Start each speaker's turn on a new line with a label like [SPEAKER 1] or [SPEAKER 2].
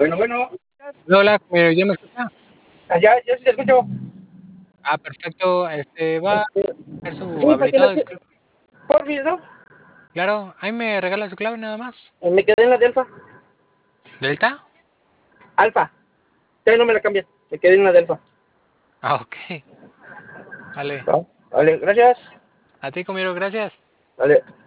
[SPEAKER 1] Bueno, bueno.
[SPEAKER 2] Hola, ¿ya me escucha?
[SPEAKER 1] Ya sí te escucho.
[SPEAKER 2] Perfecto, va a ser su
[SPEAKER 1] Sí,
[SPEAKER 2] habilitado, disculpe.
[SPEAKER 1] por fin, ¿no?
[SPEAKER 2] Claro, ahí me regala su clave nada más.
[SPEAKER 1] Me quedé en la de alfa.
[SPEAKER 2] ¿Delta?
[SPEAKER 1] Alfa. Ya no me la cambian. Me quedé en la de alfa.
[SPEAKER 2] Ok, vale.
[SPEAKER 1] ¿No? Vale, gracias.
[SPEAKER 2] A ti, comieron, gracias.
[SPEAKER 1] Vale.